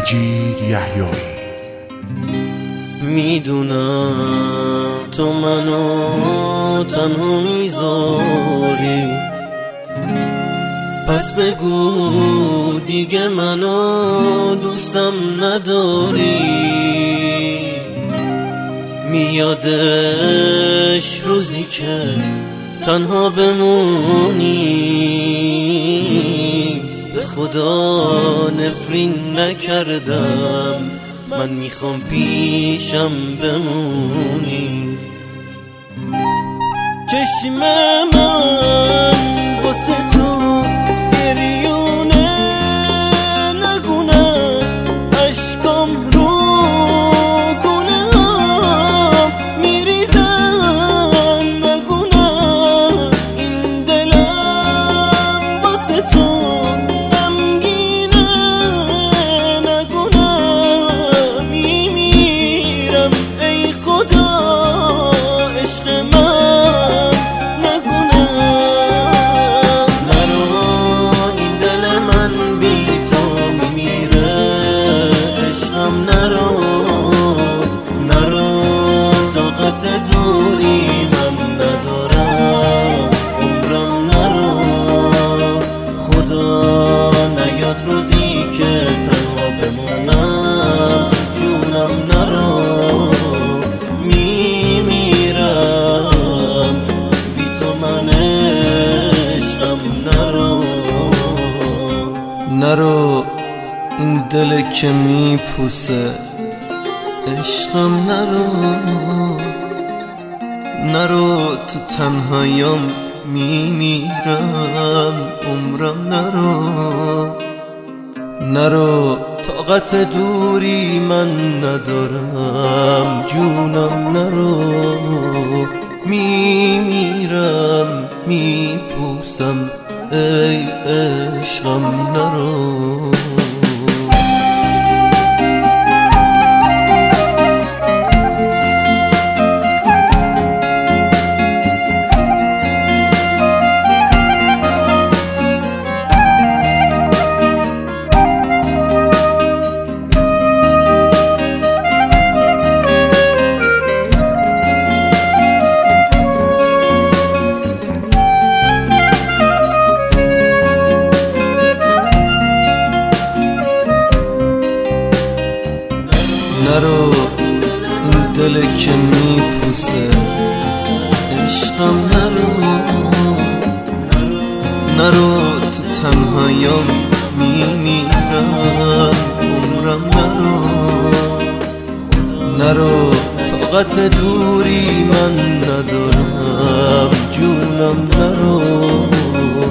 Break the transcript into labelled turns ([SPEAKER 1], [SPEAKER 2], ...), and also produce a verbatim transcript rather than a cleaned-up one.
[SPEAKER 1] مجید یحیایی.
[SPEAKER 2] میدونم تو منو تنها میذاری، پس بگو دیگه منو دوستم نداری. میادش روزی که تنها بمونی، به خدا نفرین نکردم، من میخوام پیشم بمونی. چشم من واسه تو گریونه، نگونه عشقام رو گونه هم میریزن، نگونه این دلم واسه تو غمگینه، نگونه میمیرم ای خدا عشق من نگونه. نرو این دل من بی تو میمیره عشقم، نرو نرو طاقت دوری من ندارم، عمرم نرو. خدا نیاد روزی که تنها بمونم، جونم نرو میمیرم بی تو من عشقم، نرو نرو این دل که میپوسه عشقم، نرو نرو تو تنهاییم میمیرم، عمرم نرو نرو طاقت دوری من ندارم، جونم نرو میمیرم میپوسم ای عشقم، نرو. نرو این دل که میپوسه عشقم، نرو نرو تو تنهاییم میمیرم، عمرم نرو نرو طاقت دوری من ندارم، جونم نرو.